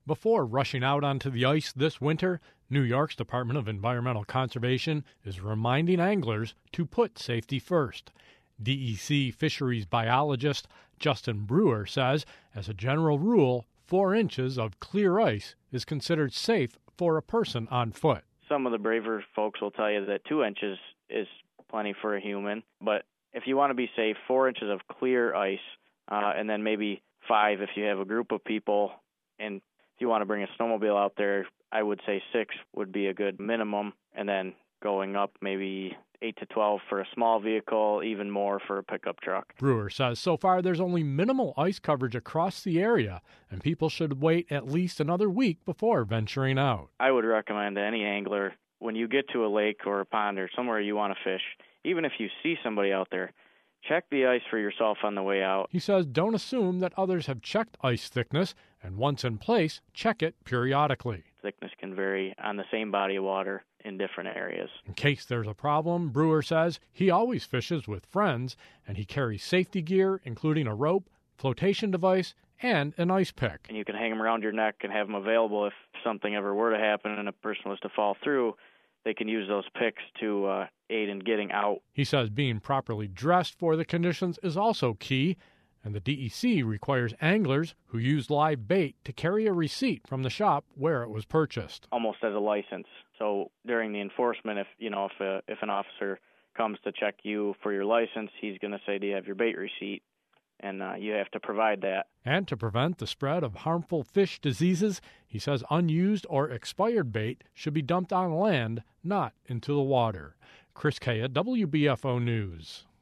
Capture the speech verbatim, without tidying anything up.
Before rushing out onto the ice this winter, New York's Department of Environmental Conservation is reminding anglers to put safety first. D E C fisheries biologist Justin Brewer says, as a general rule, four inches of clear ice is considered safe for a person on foot. Some of the braver folks will tell you that two inches is plenty for a human, but if you want to be safe, four inches of clear ice, uh, and then maybe five if you have a group of people, and if you want to bring a snowmobile out there, I would say six would be a good minimum, and then going up maybe eight to twelve for a small vehicle, even more for a pickup truck. Brewer says so far there's only minimal ice coverage across the area, and people should wait at least another week before venturing out. I would recommend to any angler, when you get to a lake or a pond or somewhere you want to fish, even if you see somebody out there, check the ice for yourself on the way out. He says don't assume that others have checked ice thickness, and once in place, check it periodically. Thickness can vary on the same body of water in different areas. In case there's a problem, Brewer says he always fishes with friends, and he carries safety gear, including a rope, flotation device, and an ice pick. And you can hang them around your neck and have them available if something ever were to happen and a person was to fall through. They can use those picks to uh, aid in getting out. He says being properly dressed for the conditions is also key, and the D E C requires anglers who use live bait to carry a receipt from the shop where it was purchased. Almost as a license. So during the enforcement, if you know if a, if an officer comes to check you for your license, he's going to say, "Do you have your bait receipt?" And uh, you have to provide that. And to prevent the spread of harmful fish diseases, he says unused or expired bait should be dumped on land, not into the water. Chris Kaya, W B F O News.